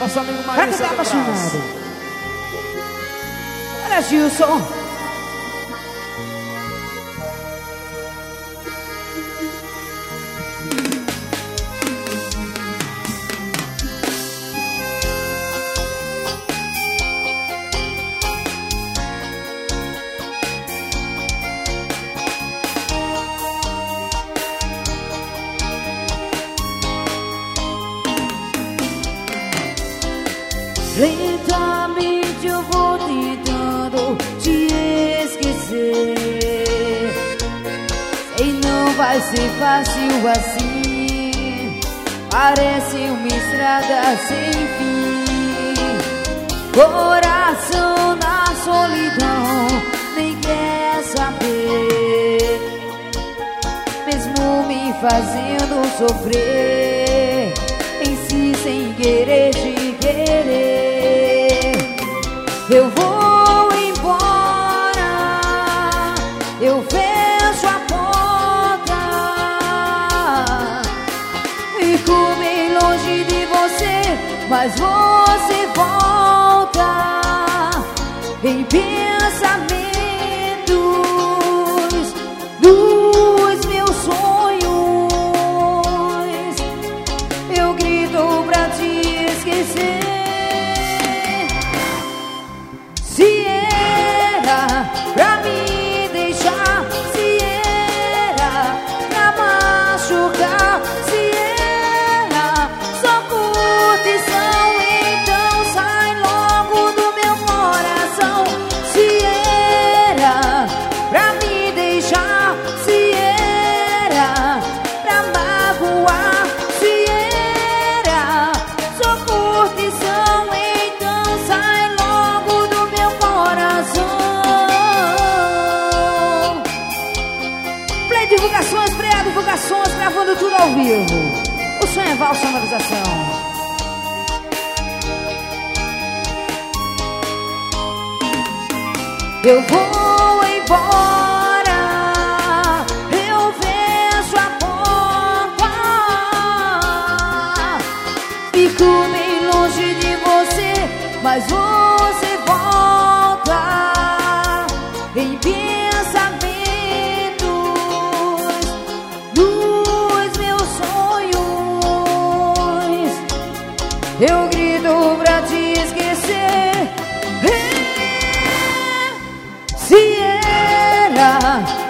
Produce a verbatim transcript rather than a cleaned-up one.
Nosso amigo Pra Marinho. quem tá apaixonado. Olha, Gilson. Lentamente eu vou tentando te esquecer. E não vai ser fácil assim. Parece uma estrada sem fim. Coração na solidão nem quer saber. Mesmo me fazendo sofrer, em si sem querer te querer. Eu vou embora, eu fecho a porta, fico bem longe de você, mas você volta em pensamentos dos meus sonhos. Eu grito pra te esquecer. Se era pra me deixar, se era pra machucar, se era só curtição, então sai logo do meu coração. Se era pra me deixar, se era pra magoar, se era só curtição, então sai logo do meu coração. Play Divulgações, Play Divulgações, gravando tudo ao vivo. O sonho é valsa, sonorização. Eu vou embora, eu fecho a porta, fico bem longe de você, mas você volta em pensamentos dos meus sonhos. Eu grito pra te esquecer. Se era